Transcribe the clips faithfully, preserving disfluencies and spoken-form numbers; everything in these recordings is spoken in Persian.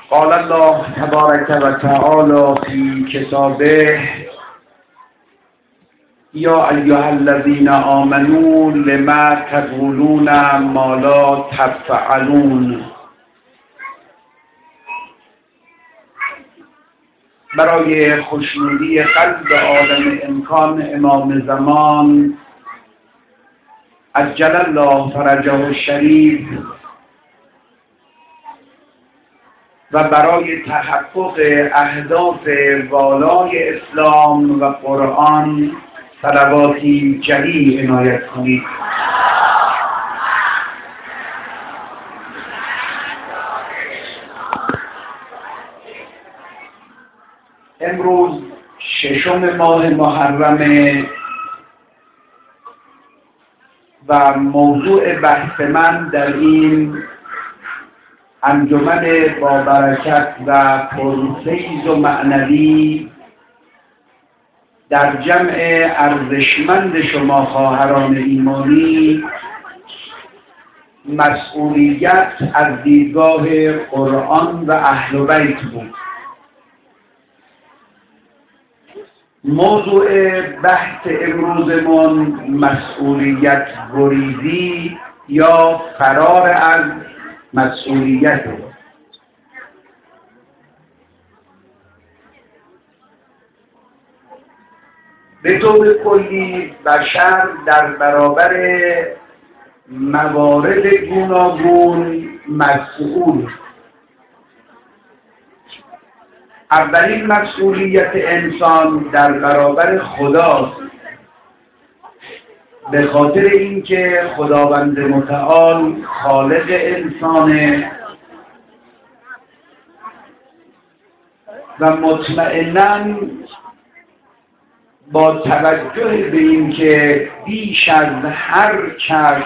قال الله تبارک و تعالی فی کتابه یا ایها الذین آمنوا لما تقولون ما لا تفعلون. برای خوشنودی قلب عالم امکان امام زمان عجل الله فرجه الشریف و برای تحقق اهداف والای اسلام و قرآن صلواتی جلی عنایت کنید. امروز ششم ماه محرم و موضوع بحث من در این انجمن با برکت و پرفیض و معنوی در جمع ارزشمند شما خواهران ایمانی مسئولیت از دیدگاه قرآن و اهل بیت بود. موضوع بحث امروزمون مسئولیت گریزی یا فرار از مسئولیت. به طور کلی بشر در برابر موارد گوناگون مسئول. اولین مسئولیت انسان در برابر خداست، به خاطر اینکه خداوند متعال خالق انسانه و مطمئناً با توجه به اینکه بیش از هر کس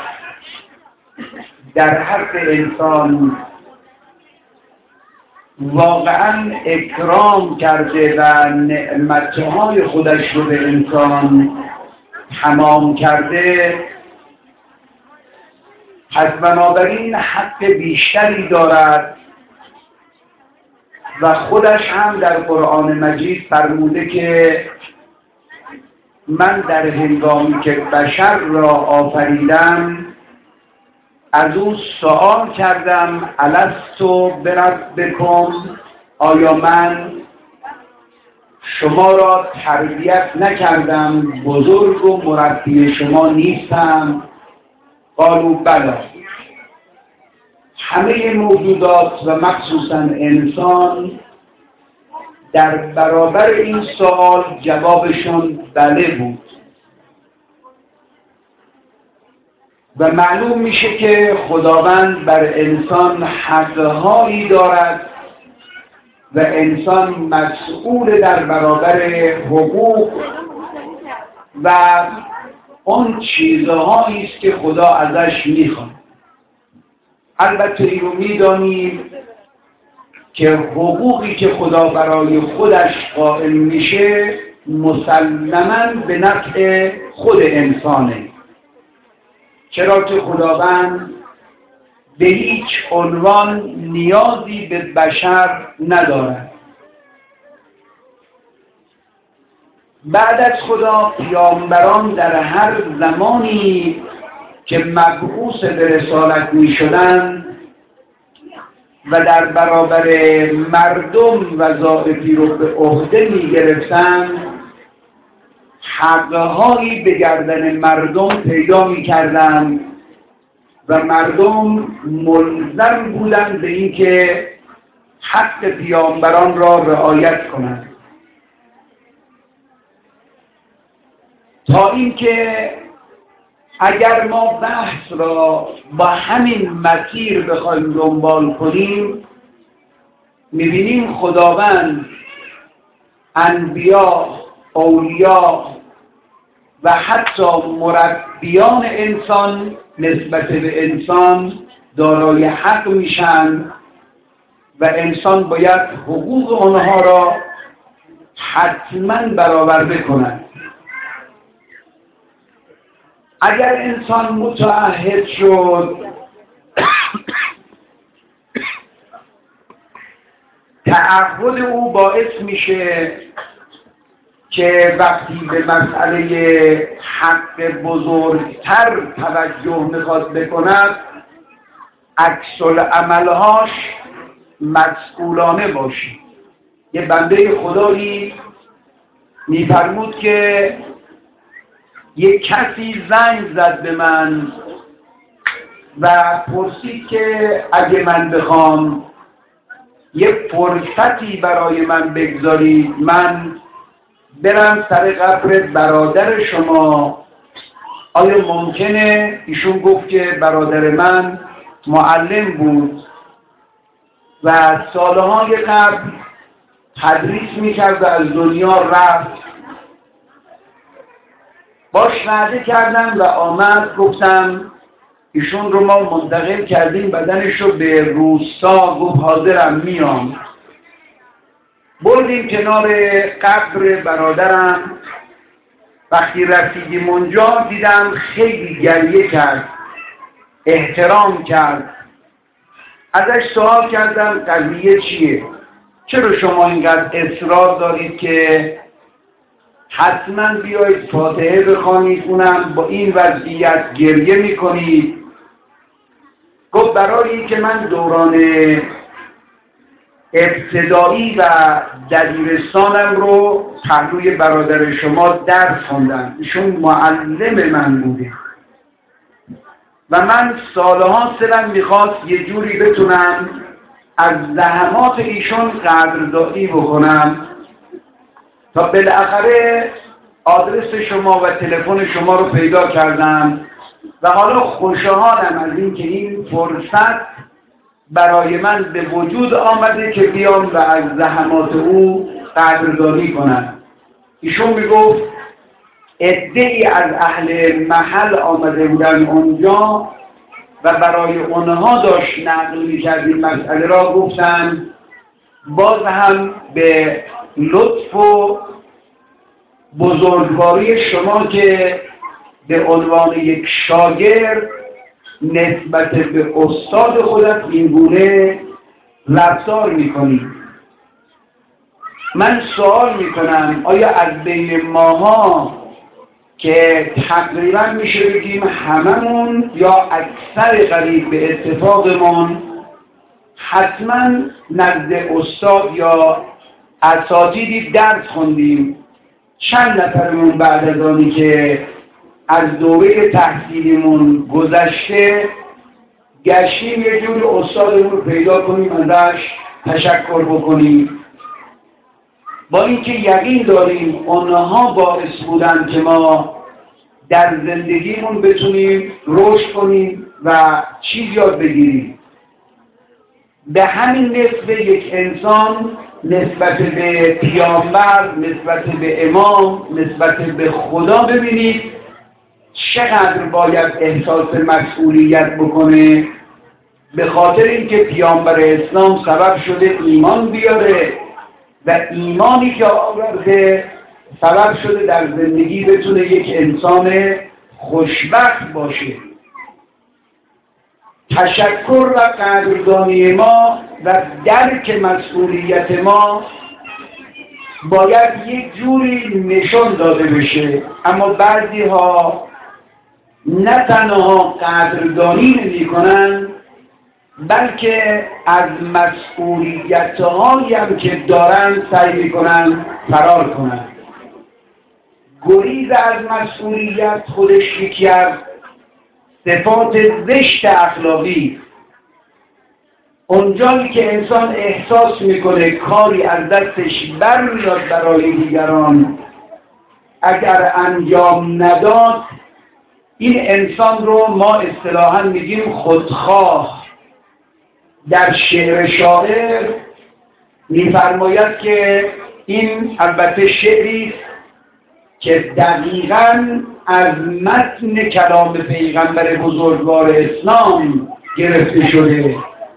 در حق انسان واقعاً اکرام کرده و نعمتهای خودش رو به انسان تمام کرده، پس بنابراین حق بیشتری دارد و خودش هم در قرآن مجید فرموده که من در هنگامی که بشر را آفریدم از او سؤال کردم الست بربکم، آیا من شما را تربیت نکردم، بزرگ و مربی شما نیستم؟ قالوا بلی. همه موجودات و مخصوصا انسان در برابر این سوال جوابشون بله بود و معلوم میشه که خداوند بر انسان حقهایی دارد و انسان مسئول در برابر حقوق و اون چیزهایی است که خدا ازش میخواد. البته این رو میدانیم که حقوقی که خدا برای خودش قائل میشه مسلماً به نفع خود انسانه، چرا که خداوند به هیچ عنوان نیازی به بشر ندارد. بعد از خدا پیامبران در هر زمانی که مبعوث به رسالت می شدند و در برابر مردم وظایفی رو به عهده می گرفتند، حقهایی به گردن مردم پیدا می کردند و مردم ملزم بودند به اینکه حق پیامبران را رعایت کنند، تا اینکه اگر ما بحث را با همین مسیر بخوایم دنبال کنیم می‌بینیم خداوند انبیا، اولیا و حتی مربیان انسان نسبت به انسان دارای حق میشن و انسان باید حقوق آنها را حتما برآورده کند. اگر انسان متعهد شد تعهد او باعث میشه که وقتی به مسئله حق بزرگتر توجه میخواد بکند عکس العملهاش مسئولانه باشه. یه بنده خدایی میفرمود که یک کسی زنگ زد به من و پرسید که اگه من بخوام یه فرصتی برای من بگذارید من برم سر قبر برادر شما، آیا ممکنه؟ ایشون گفت که برادر من معلم بود و سالهای قبل تدریس میکرد و از دنیا رفت. باش وعده کردم و آمد، گفتم ایشون رو ما منتقل کردیم بدنش رو به روستا، گفت حاضرم میام. بردیم کنار قبر برادرم. وقتی رسیدیم اونجا دیدم خیلی گریه کرد، احترام کرد. ازش سوال کردم قضیه چیه؟ چرا شما اینقدر اصرار دارید که حتما بیایید فاتحه بخوانید، اونم با این وضعیت گریه میکنید؟ گفت برای که من دوران ابتدایی و دبیرستانم رو پهلوی برادر شما درس خوندم، ایشون معلم من بوده و من سالها سرم میخواست یه جوری بتونم از زحمات ایشون قدردانی بکنم تا بالاخره آدرس شما و تلفن شما رو پیدا کردم و حالا خوشحالم از این که این فرصت برای من به وجود آمده که بیام و از زحمات او قدردانی کنم. ایشون میگفت عده‌ای از اهل محل آمده بودن اونجا و برای اونها داشت نقل می‌کرد این مسئله را. گفتن باز هم به لطف و بزرگواری شما که به عنوان یک شاگرد نسبت به استاد خودت اینگونه رفتار میکنی. من سوال میکنم آیا از بین ماها که تقریبا میشه بگیم هممون یا اکثر قریب به اتفاقمون حتما نزد استاد یا اساتیدی درس خوندیم؟ چند نفرمون بعد از آنی که از دوره تحصیلیمون گذشته گشتیم یه جور استادمون رو پیدا کنیم ازش تشکر بکنیم، با اینکه یقین داریم اونها باعث بودن که ما در زندگیمون بتونیم رشد کنیم و چیز یاد بگیریم. به همین نسبت یک انسان نسبت به پیامبر، نسبت به امام، نسبت به خدا ببینید چقدر باید احساس مسئولیت بکنه، به خاطر اینکه پیامبر اسلام سبب شده ایمان بیاره و ایمانی که آورده سبب شده در زندگی بتونه یک انسان خوشبخت باشه. تشکر و قدردانی ما و درک مسئولیت ما باید یک جوری نشان داده بشه، اما بعضی ها نه تنها قدردانی نمی کنن بلکه از مسئولیت هایی هم که دارن سعی می کنن فرار کنن. گریز از مسئولیت خودش یکی از صفات زشت اخلاقی. اونجایی که انسان احساس میکنه کاری از دستش برمیاد برای دیگران، اگر انجام نداد این انسان رو ما اصطلاحاً میگیم خودخواه. در شعر شاعر میفرماید که این البته شعری که دقیقاً از متن کلام پیغمبر بزرگوار اسلام گرفته شده.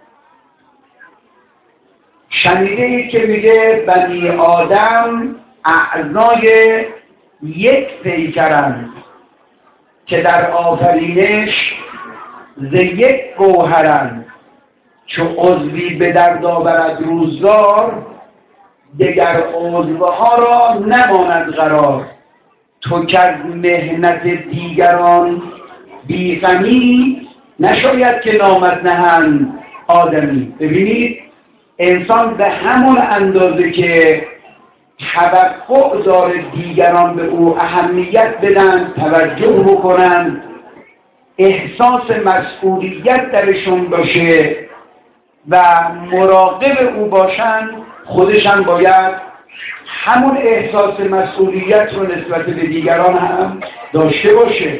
شنیده اید که میگه بنی آدم اعضای یک پیکرند که در آفرینش ز یک گوهرند. چو عضوی به درد آورد روزگار، دگر عضوها را نماند قرار. تو که مهنت دیگران بیغمی، نشاید که نامت نهند آدمی. ببینید انسان به همون اندازه که توقع داره دیگران به او اهمیت بدن، توجه بکنن، احساس مسئولیت درشون باشه و مراقب او باشن، خودشان باید همون احساس مسئولیت رو نسبت به دیگران هم داشته باشه.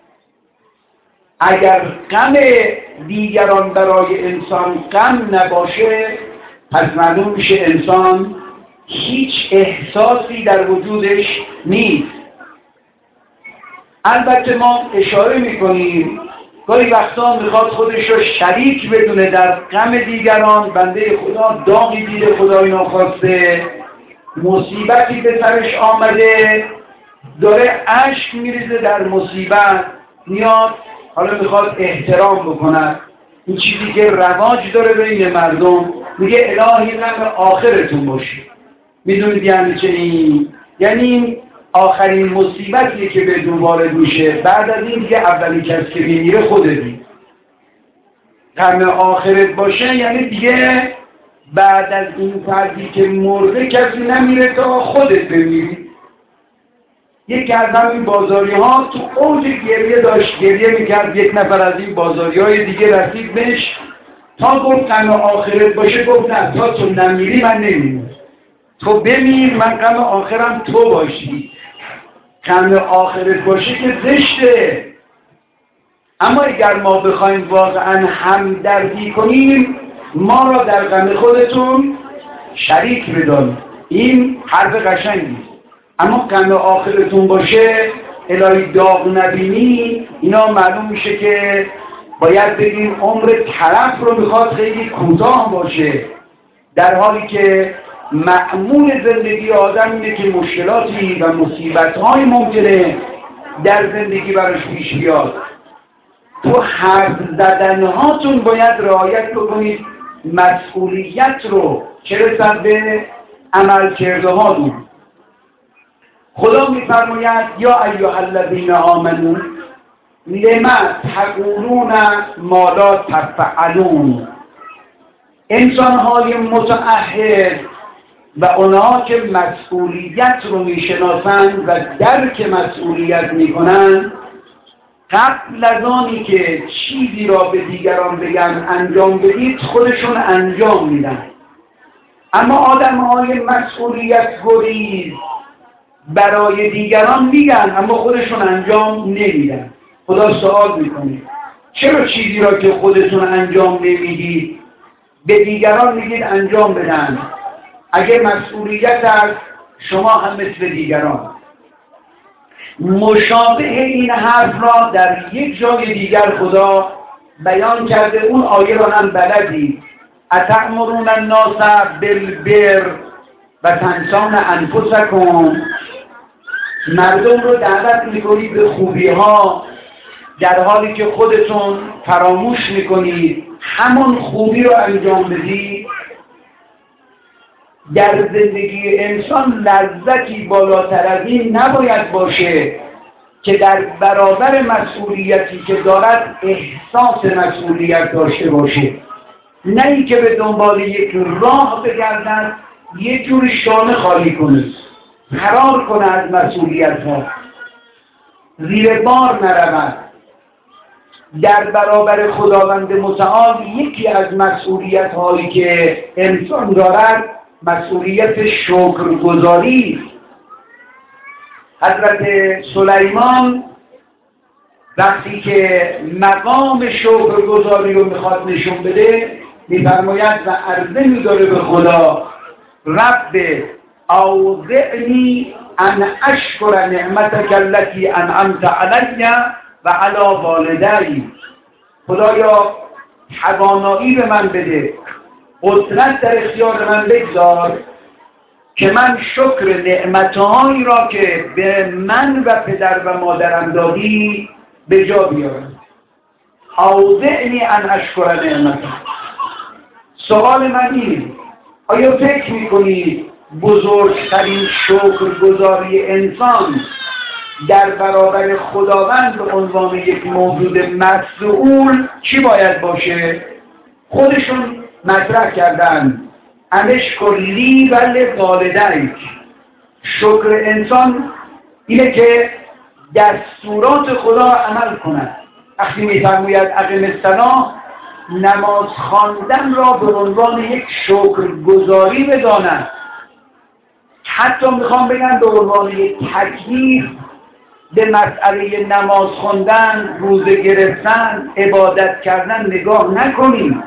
اگر غم دیگران برای انسان غم نباشه، پس معلوم میشه انسان هیچ احساسی در وجودش نیست. البته ما اشاره میکنیم گاهی وقتا میخواد خودش رو شریک بدونه در غم دیگران. بنده خدا داغی دیده، خدای ناخواسته مصیبتی به سرش آمده، داره اشک میریزه در مصیبت، میاد حالا میخواد احترام بکند. این چیزی که رواج داره بین مردم، میگه الهی غم آخرتون باشه. میدونید یعنی چه این؟ یعنی این آخرین مصیبتیه که به دون وارد میشه. بعد از این دیگه اولی کس که میمیره خودتی. غم آخرت باشه یعنی دیگه بعد از این فردی که مرده کسی نمیره تا خودت بمیری. یکی از همین بازاری ها تو اوج گریه داشت، گریه میکرد. یک نفر از این بازاری های دیگه رسید بهش، تا گفت غم آخرت باشه، گفت نه، تا تو نمیری من نمیرم. تو بمیر، من غم آخرم تو باشی. غم آخرت باشه که زشته. اما اگر ما بخوایم واقعا همدردی کنیم، ما را در غم خودتون شریک بدانید. این حرف قشنگی. اما غم آخرتون باشه، الهی داغ نبینی، اینا معلوم میشه که باید بگیم عمر طرف رو میخواد خیلی کوتاه باشه، در حالی که معمول زندگی آدم اینه که مشکلاتی و مصیبت‌های ممکنه در زندگی براش پیش بیاد. تو حرف زدنهاتون باید رعایت بکنید مسئولیت رو، چه رسد به عمل کرده هاتون. خدا میفرماید یا ایها الذین آمنوا لما تقولون ما لا تفعلون. انسان‌های متعهد و اونها که مسئولیت رو میشناسند و درک مسئولیت میکنند، قبل از آنی که چیزی را به دیگران بگن انجام بدید، خودشون انجام میدن. اما آدم‌های مسئولیت گریز برای دیگران میگن اما خودشون انجام نمیدن. خدا سوال میکنه چرا چیزی را که خودتون انجام نمیدید به دیگران میگید انجام بدن؟ اگه مسئولیت است، شما هم مثل دیگران. مشابه این حرف را در یک جای دیگر خدا بیان کرده. اون آیه را هم بلدید. اتأمرون الناس بالبر و تنسون انفسکم. مردم رو دعوت میکنید به خوبی ها در حالی که خودتون فراموش میکنید همون خوبی رو انجام بدید. در زندگی انسان لذتی بالاتر از این نباید باشه که در برابر مسئولیتی که دارد احساس مسئولیت داشته باشه، نه ای که به دنبال یک راه بگردد، یک جور شانه خالی کنه، فرار کنه از مسئولیت ها، زیر بار نرود. در برابر خداوند متعال یکی از مسئولیت هایی که انسان دارد مسئولیت شکرگزاری. حضرت سلیمان وقتی که مقام شکرگزاری رو میخواد نشون بده، میفرماید و عرضه میداره به خدا رب اوزعنی ان اشکر نعمتک التي انعمت علی و علی والدی. خدایا توانایی به من بده، قدرت در اختیار من بگذار که من شکر نعمتهایی را که به من و پدر و مادرم دادی به جا بیارم. اوزعنی ان اشکر نعمتک. سوال من این، آیا فکر میکنید بزرگترین شکرگزاری انسان در برابر خداوند به عنوان یک موجود مسئول چی باید باشه؟ خودشون مطرح کردن انشکر لی و لوالدیک. شکر انسان اینه که دستورات خدا عمل کند. وقتی میفرماید اقم الصلاة، نماز خواندن را به عنوان یک شکرگزاری بدانند. حتی میخوام بگم به عنوان یک تکلیف به مسئله نماز خواندن، روزه گرفتن، عبادت کردن نگاه نکنید.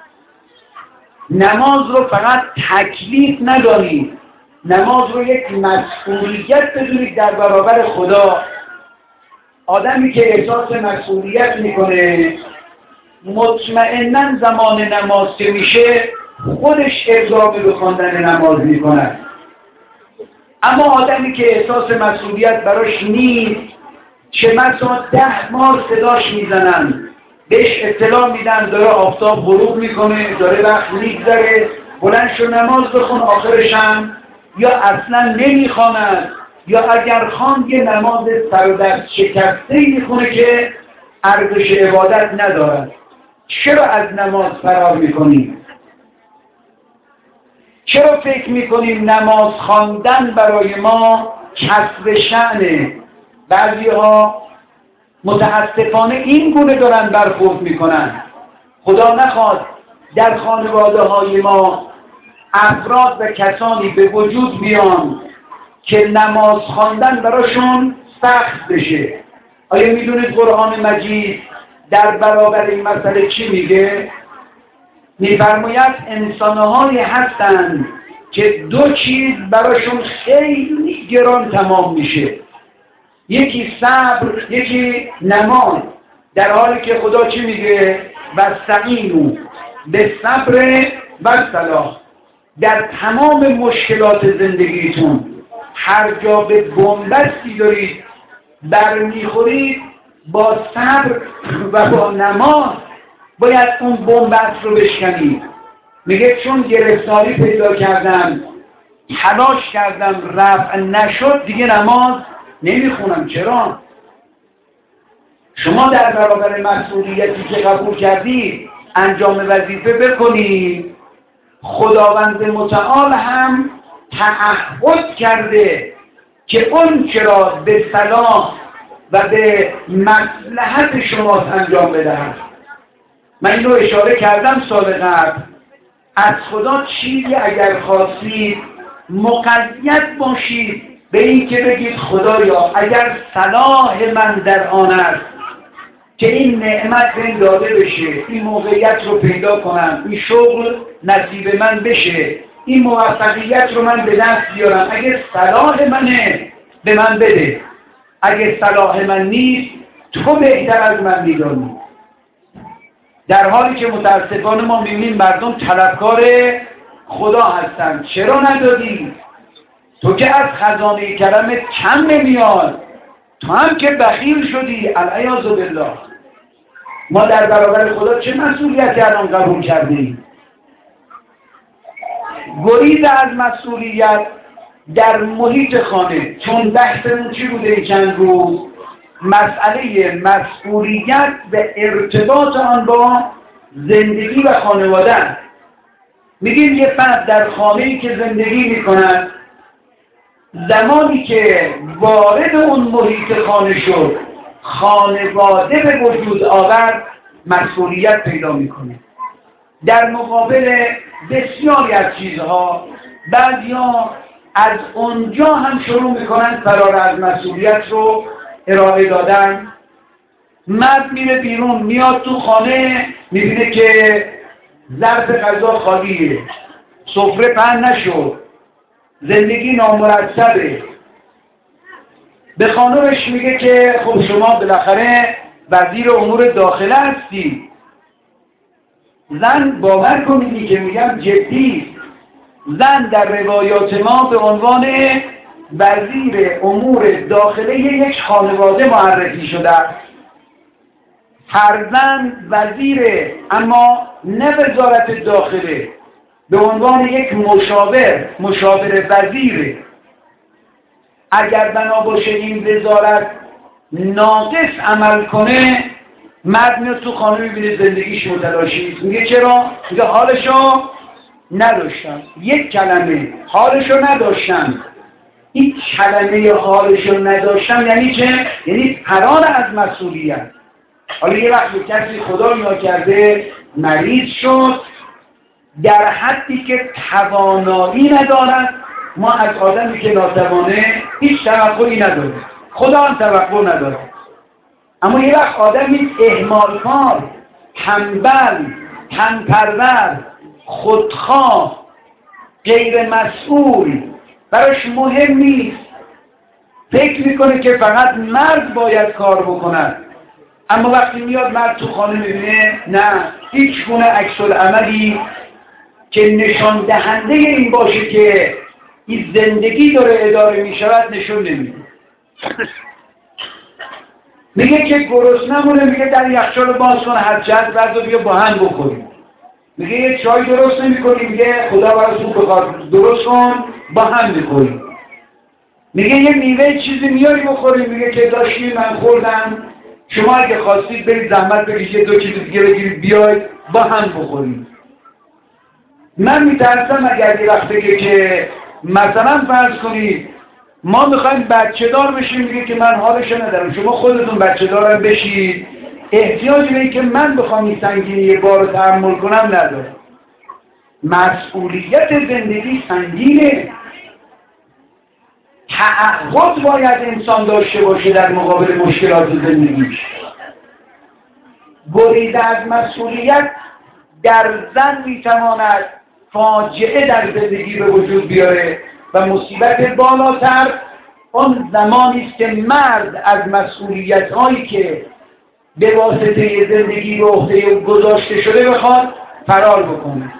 نماز رو فقط تکلیف ندانید، نماز رو یک مسئولیت بدونید در برابر خدا. آدمی که احساس مسئولیت میکنه مطمئناً زمان نماز که میشه خودش اقدام به خواندن نماز میکنه. اما آدمی که احساس مسئولیت براش نیست، چه مثلا ده ماه صداش میزنن، بهش اطلاع میدن داره آفتاب غروب میکنه، داره وقت میگذره، بلند شو نماز بخون، آخرش هم یا اصلا نمیخواند یا اگر خواند یه نماز سر و دست شکسته میخونه که ارزش عبادت ندارد. چرا از نماز فرار میکنیم؟ چرا فکر میکنیم نماز خواندن برای ما کسب شأنه؟ بعضی ها متاسفانه این گونه دارن برخورد میکنن. خدا نخواد در خانواده های ما افراد و کسانی به وجود بیان که نماز خواندن براشون سخت بشه. آیا میدونید قرآن مجید در برابر این مسئله چی میگه؟ میفرماید انسانهایی هستند که دو چیز براشون خیلی گران تمام میشه، یکی صبر، یکی نماز. در حالی که خدا چی میگه؟ واستعینوا بالصبر والصلاة. در تمام مشکلات زندگیتون هر جا به بنبستی دارید برمیخورید، با صبر و با نماز باید اون بنبست رو بشکنید. میگه چون گرفتاری پیدا کردم، تلاش کردم، رفع نشد، دیگه نماز نمیخونم. چرا؟ شما در برابر مسئولیتی که قبول کردید انجام وظیفه بکنید. خداوند متعال هم تعهد کرده که اون چرا به صلاح و به مصلحت شما انجام بدهد. من این رو اشاره کردم سال قبل. از خدا چیزی اگر خواستید مقید باشید به این که بگید خدایا اگر صلاح من در آن است که این نعمت به این داده بشه، این موقعیت رو پیدا کنم، این شغل نصیب من بشه، این موفقیت رو من به دست بیارم، اگر صلاح منه به من بده، اگر صلاح من نیست تو بهتر از من میدانی. در حالی که متاسفانه ما میبینیم مردم طلبکار خدا هستن. چرا ندادی؟ تو که از خزانه کرمت کم نمیاد، تو هم که بخیل شدی. العیاذ بالله. ما در برابر خدا چه مسئولیتی الان قبول کردیم؟ گریز از مسئولیت در محیط خانه. چون بحثمون چی بوده این چند روز؟ مسئله مسئولیت به ارتباط آن با زندگی و خانواده. میگیم یه فرد در خانه‌ای که زندگی میکند، زمانی که وارد اون محیط خانه شد، خانواده به وجود آورد، مسئولیت پیدا میکنه. در مقابل بسیاری از چیزها بعضیا از اونجا هم شروع میکنن فرار از مسئولیت رو ارائه دادن. مرد میره بیرون، میاد تو خانه، میبینه که ظرف غذا خالیه، سفره پهن نشد، زندگی نامرتبه. به خانمش میگه که خب شما بالاخره وزیر امور داخله هستی. زن باور کنیدی که میگم جدی، زن در روایات ما به عنوان وزیر امور داخله یک خانواده معرفی شده. فرزند وزیره اما نه وزارت داخله، به عنوان یک مشاور مشاور وزیره. اگر بنا باشه این وزارت ناقص عمل کنه، مرد میاد تو خانه میبینه زندگیش متلاشی است. میگه چرا؟ میگه حالشو نداشتم. یک کلمه حالشو نداشتم. این کلمه حالشو نداشتم یعنی چه؟ یعنی فرار از مسئولیت. حالا یه وقت کسی خدا ناکرده مریض شد، در حدی که توانایی ندارد، ما از آدمی که ناتوانه هیچ توقعی نداریم، خدا هم توقع نداره. اما یه وقت آدمی اهمالکار، تنبل، تنپرور، خودخواه، غیر مسئول، براش مهم نیست، فکر میکنه که فقط مرد باید کار بکند. اما وقتی میاد مرد تو خانه میبینه نه، هیچ گونه عکس العملی که نشان دهنده این باشه که این زندگی داره اداره میشود نشون نمیده. میگه که گرسنمونه، میگه در یخچال رو باز کن، هر جد برد بیا با هم بخوریم. میگه یه چای درست نمی کنی، میگه خدا براتون بخواد درست کن با هم بخوریم. میگه یه میوه چیزی میاری بخوریم، میگه که داشتی من خوردم، شما اگه خواستید برید زحمت بکشید دو چیز دیگه بگیرید بیاید با هم بخوریم. من میترسم اگر یه وقت بگه که مثلا فرض کنید ما میخوایم بچه دار بشیم، میگه که من حالش ندارم، شما خودتون بچه دارم بشید، احتیاج به این که من بخوام این سنگینی بار رو تحمل کنم ندارم. مسئولیت زندگی سنگینه. تعهد باید انسان داشته باشه در مقابل مشکلات زندگیش. بریده از مسئولیت در زن میتواند فاجعه در زندگی به وجود بیاره و مصیبت بالاتر اون زمانی است که مرد از مسئولیت هایی که به واسطه زندگی به عهده گذاشته شده بخواد فرار بکنه.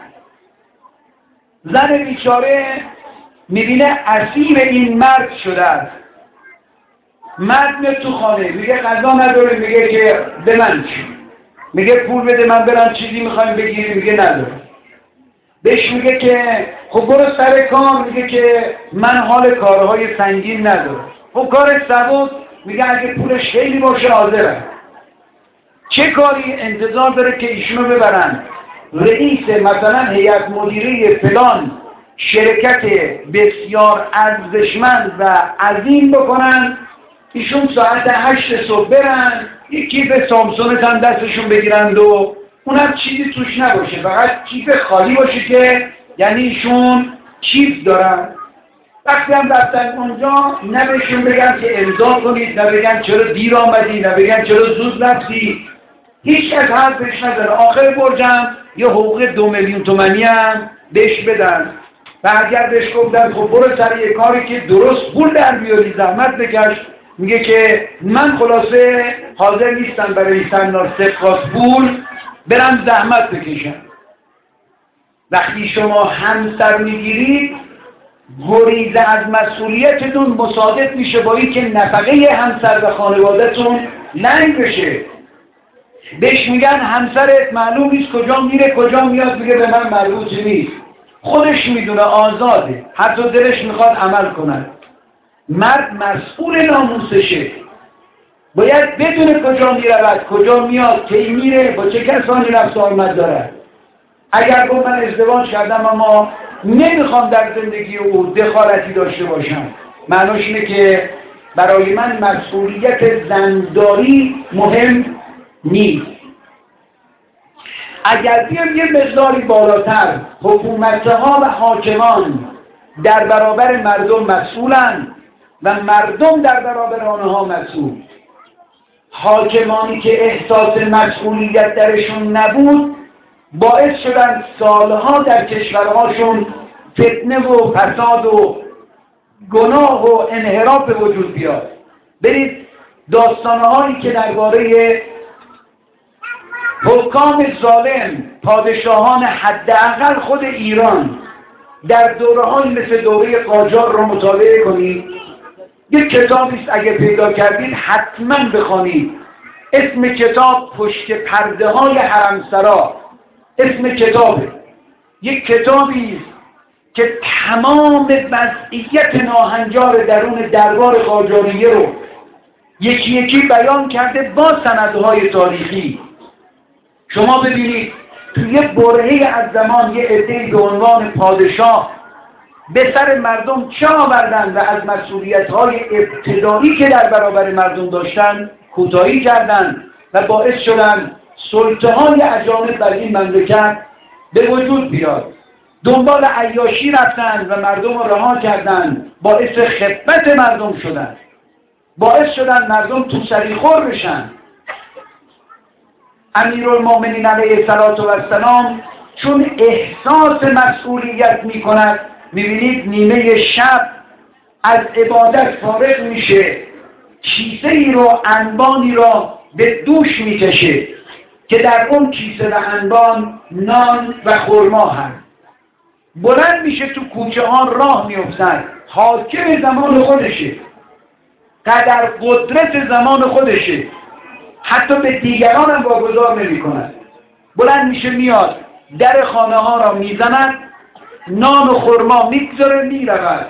زن بیچاره میبینه اسیر این مرد شده است. مرد میاد تو خانه میگه غذا نداره، میگه که به من چی؟ میگه پول بده من برم چیزی میخوایم بگیریم، میگه نداره. بهش میگه که خب برو سر کار، میگه که من حال کارهای سنگین ندارم. خب کار سبک، میگه اگه پولش خیلی باشه حاضرم. چه کاری انتظار داره که ایشونو ببرن رئیس مثلا هیئت مدیره فلان شرکت بسیار ارزشمند و عظیم بکنن، ایشون ساعت هشت صبح برن یک کیف سامسونگ هم دستشون بگیرند و اونم چیزی توش نباشه، فقط کیف خالی باشه که یعنی ایشون چیز دارن. وقتی هم رفتن اونجا نه بهشون بگن که امضا کنید، نه بگن چرا دیر آمدی، نه بگن چرا زود رفتی، هیچ از حرفش نداره. آخر برجم یه حقوق دو میلیون تومانی هم بهش بدن و اگر بهش گفتن خب برو سر یه کاری که درست پول در بیاری زحمت بکش، میگه که من خلاصه حاضر نیستم برای سنار سفقاس پول برم زحمت بکشم. وقتی شما همسر میگیرید گریز از مسئولیتتون مصادف میشه با این که نفقه همسر و خانوادهتون لنگ بشه. بهش میگن همسرت معلوم نیست کجا میره کجا میاد، میگه به من مربوط نیست، خودش میدونه آزاده، حتی دلش میخواد عمل کند. مرد مسئول ناموسشه، باید بدونه کجا میرود کجا میاد، کی میره، با چه کسانی رفت آمد دارد. اگر با من ازدواج کردم اما نمیخوام در زندگی او دخالتی داشته باشم، معناش اینه که برای من مسئولیت زنداری مهم نیست. اگر بیام یه مقداری بالاتر، حکومتها و حاکمان در برابر مردم مسئولن و مردم در برابر آنها مسئول. حاکمانی که احساس مسئولیت درشون نبود باعث شدن سالها در کشورهاشون فتنه و فساد و گناه و انحراف به وجود بیاد. برید داستانهایی که درباره حکام ظالم، پادشاهان حداقل خود ایران در دوره‌های مثل دوره قاجار رو مطالعه کنید. یک کتابی است اگه پیدا کردید حتما بخوانید. اسم کتاب پشت پرده های حرمسرا، اسم کتابه. یک کتابی است که تمام وضعیت ناهنجار درون دربار قاجاریه رو یکی یکی بیان کرده با سندهای تاریخی. شما ببینید توی یه برهه‌ای از زمان یه عده‌ای به عنوان پادشاه به سر مردم چه آوردن و از مسئولیت‌های ابتدایی که در برابر مردم داشتن کوتاهی کردن و باعث شدن سلطه‌های اجانب بر این مملکت به وجود بیاد. دنبال عیاشی رفتن و مردم رو رها کردن، باعث خدمت مردم شدن، باعث شدن مردم تو سریخور بشن. امیرالمومنین علیه السلام چون احساس مسئولیت می کند، میبینید نیمه شب از عبادت فارغ میشه، کیسه ای رو، انبانی را به دوش میکشه که در اون کیسه و انبان نان و خرما هست. بلند میشه تو کوچه ها راه میفتن، حاکم زمان خودشه، قدر قدرت زمان خودشه، حتی به دیگران هم واگذار نمی کند. بلند میشه میاد در خانه ها را میزند، نان و خرما میگذاره میرود.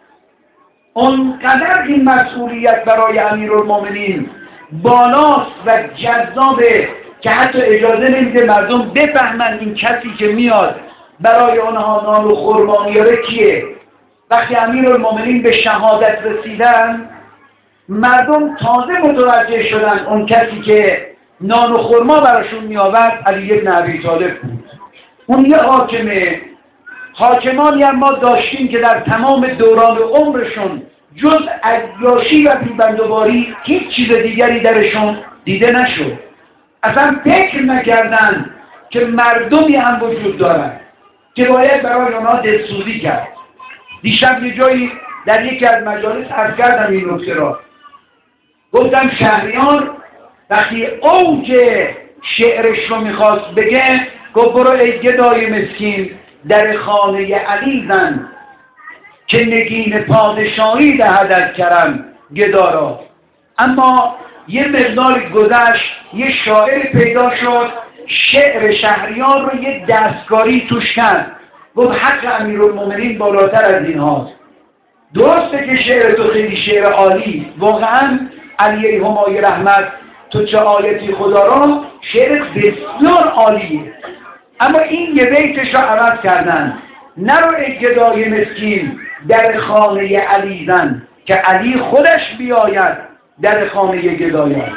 اونقدر این مسئولیت برای امیرالمومنین بالاست و جذابه که حتی اجازه نمیده مردم بفهمن این کسی که میاد برای آنها نان و خرما میاره کیه. وقتی امیرالمومنین به شهادت رسیدن، مردم تازه متوجه شدن اون کسی که نان و خرما براشون میآورد علی بن ابی طالب بود. اون یه حاکمه. حاکمانی هم ما داشتیم که در تمام دوران عمرشون جز عیاشی و بیبندوباری هیچ چیز دیگری درشون دیده نشد. اصلا فکر نکردن که مردمی هم وجود دارن که باید برای اونها دلسوزی کرد. دیشب یه جایی در یکی از مجالس عرض کردم این نکته را. گفتم شهریار وقتی اوج شعرش رو میخواست بگه، گفت برو ای گدای مسکین در خانه علی زن که نگین پادشاهی دهد از کرم گدارا. اما یه مقدار گذشت، یه شاعر پیدا شد شعر شهریار رو یه دستکاری توش کرد، گفت حق امیرالمومنین بالاتر از این هاست. درسته که شعر تو خیلی شعر عالی، واقعا علی همای رحمت تو چه آیتی خدا را شعر بسیار عالیه، اما این یه بیتش را عوض کردن. نرو ای گدای مسکین در خانه علی زن که علی خودش بیاید در خانه گدایان.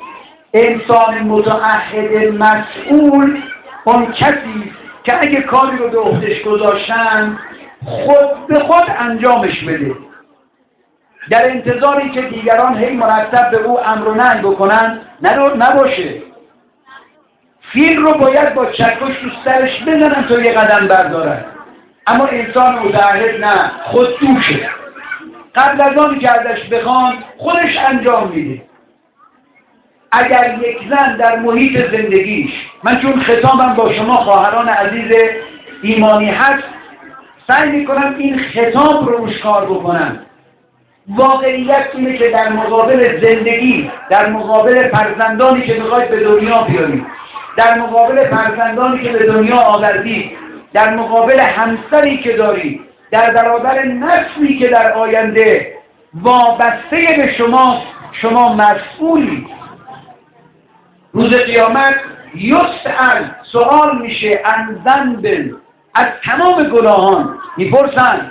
انسان متعهد مسئول اون کسی که اگه کاری رو به عهده‌اش گذاشتن خود به خود انجامش بده، در انتظاری که دیگران هی مرتب به او امر و نهی بکنن نباشه. فیل رو باید با چکش تو سرش بزنن تا یه قدم بردارن، اما انسان متعهد نه، خود دوشه. قبل از آنی که ازش بخوان خودش انجام میده. اگر یک زن در محیط زندگیش، من چون خطابم با شما خواهران عزیز ایمانی هست، سعی میکنم این خطاب رو روش کار بکنم. واقعیت اینه که در مقابل زندگی، در مقابل فرزندانی که میخواید به دنیا بیارید، در مقابل فرزندانی که به دنیا آوردید، در مقابل همسری که دارید، در برابر نسلی که در آینده وابسته به شما، شما مسئولی. روز قیامت یسأل، سوال میشه عن ذنب، از تمام گناهان میپرسن.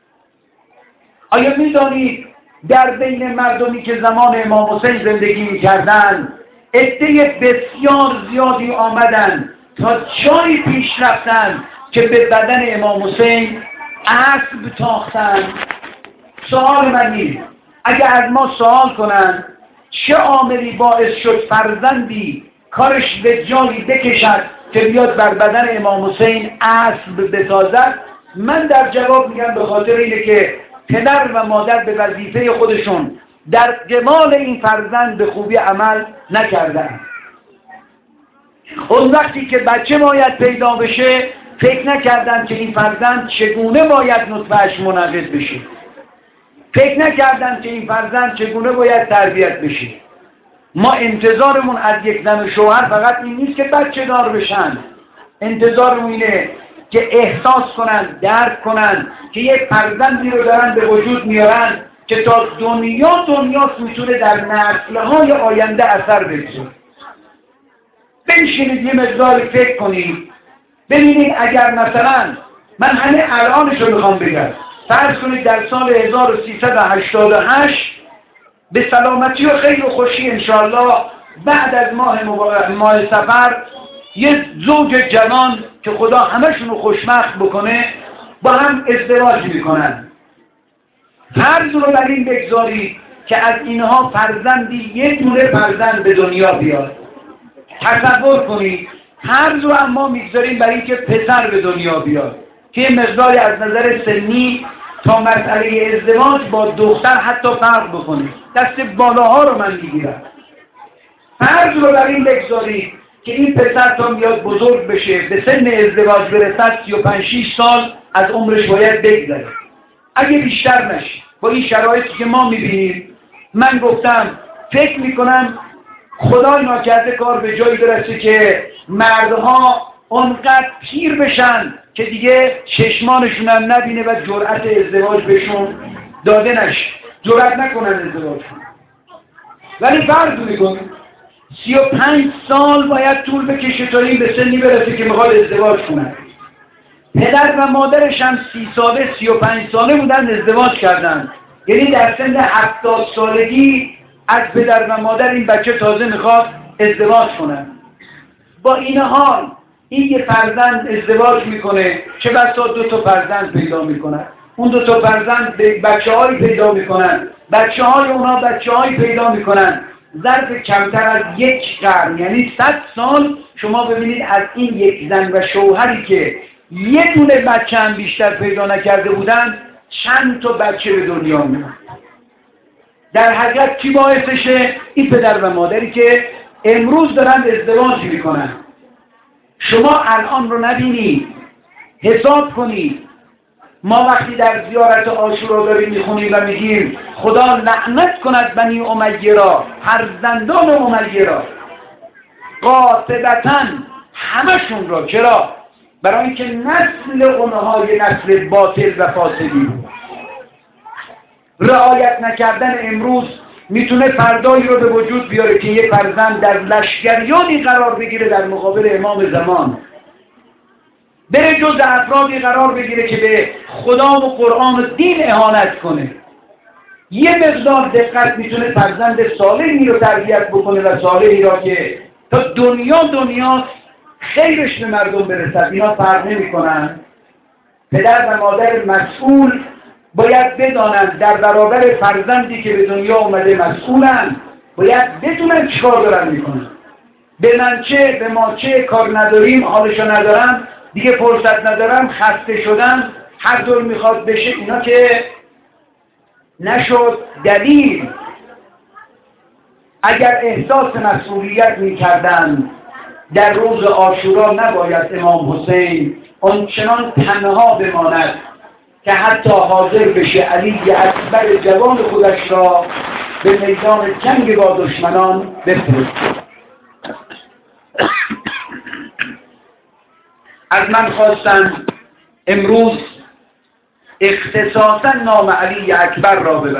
آیا میدانید در بین مردمی که زمان امام حسین زندگی میکردن عده بسیار زیادی آمدن تا جایی پیش رفتن که به بدن امام حسین اسب تاختن؟ سوال من نیست. اگر از ما سوال کنن چه عاملی باعث شد فرزندی کارش به جایی بکشد که بیاد بر بدن امام حسین اسب بسازد، من در جواب میگم به خاطر اینه که پدر و مادر به وظیفه خودشون در قبال این فرزند به خوبی عمل نکردن. اون وقتی که بچه باید پیدا بشه فکر نکردن که این فرزند چگونه باید نطفه‌اش منعقد بشه، فکر نکردن که این فرزند چگونه باید تربیت بشه. ما انتظارمون از یک زن و شوهر فقط این نیست که بچه دار بشن، انتظارمون اینه که احساس کنن، درک کنن که یک فرزندی رو دارن به وجود میارن که تا دنیا دنیا میتونه در نسل‌های آینده اثر بگذاره. بنشینید یه مقدار فکر کنید ببینید اگر مثلا من همه الانشو میخوام بگم، فرض کنید در سال هزار و سیصد و هشتاد و هشت به سلامتی و خیر و خوشی انشاءالله بعد از ماه مبارک ماه سفر یه زوج جوان که خدا همشون رو خوشبخت بکنه با هم ازدواج میکنن. فرض رو بر این بگذارید که از اینها فرزندی یک دونه فرزند به دنیا بیاد. تصور کنید فرض رو اما میگذاریم برای اینکه پسر به دنیا بیاد که یه مقداری از نظر سنی تا مسئله ازدواج با دختر حتی فرق بکنه. دست بالاها رو من میگیرم. فرض رو بر این بگذارید که این پسر تا میاد بزرگ بشه به سن ازدواج برسد سی و پنج شش سال از عمرش باید بگذره. اگه بیشتر نشه با این شرایطی که ما میبینیم، من گفتم فکر میکنم خدای ناکرده کار به جایی برسه که مردها اونقدر پیر بشن که دیگه چشمانشون هم نبینه و جرأت ازدواج بهشون داده نشه، جرأت نکنن ازدواج کنن. ولی فرض میکنیم سی و پنج سال باید طول بکشه تا این به سنی برسه که میخواد ازدواج کنن. پدر و مادرش هم سی ساله سی و پنج ساله بودن ازدواج کردن، یعنی در سن هفتاد سالگی از پدر و مادر این بچه تازه میخواد ازدواج کنن. با این حال این یه فرزند ازدواج میکنه، چه بسا دو تا فرزند پیدا میکنن، اون دو تا فرزند بچه هایی پیدا میکنن، بچه های اونا بچه هایی پیدا میکنن. ظرف کمتر از یک قرن یعنی صد سال شما ببینید از این یک زن و شوهری که یه دونه بچه هم بیشتر پیدا نکرده بودن چند تا بچه به دنیا میاد. در حقیقت کی باعثشه؟ این پدر و مادری که امروز دارن ازدواج میکنن. شما الان رو نبینید، حساب کنید. ما وقتی در زیارت عاشورا داریم میخونیم و میگیم خدا لعنت کند بنی امیه را، فرزندان امیه را، قاطبتاً همشون را. چرا؟ برای اینکه نسل اونها یه نسل باطل و فاسدی بود. رعایت نکردن امروز میتونه فردایی رو به وجود بیاره که یه فرزند در لشکریانی قرار بگیره در مقابل امام زمان، بره جز افرادی قرار بگیره که به خدا و قرآن و دین اهانت کنه. یه مقدار دقت میتونه فرزند صالحی رو تربیت بکنه و صالحی را که تا دنیا دنیا خیرش به مردم برسد. اینا فرق نمی کنن. پدر و مادر مسئول باید بدانند در برابر فرزندی که به دنیا اومده مسئولن، باید بدونن چیکار دارن میکنن. به من چه به ما چه کار نداریم، حالشو ندارم، دیگه فرصت ندارم، خسته شدم، هر دور میخواد بشه. اینا که نشد دلیل. اگر احساس مسئولیت میکردن در روز عاشورا نباید امام حسین آنچنان تنها بماند که حتی حاضر بشه علی اکبر جوان خودش را به میدان جنگ با دشمنان بفرسته. از من خواستن امروز اختصاصا نام علی اکبر را ببرم.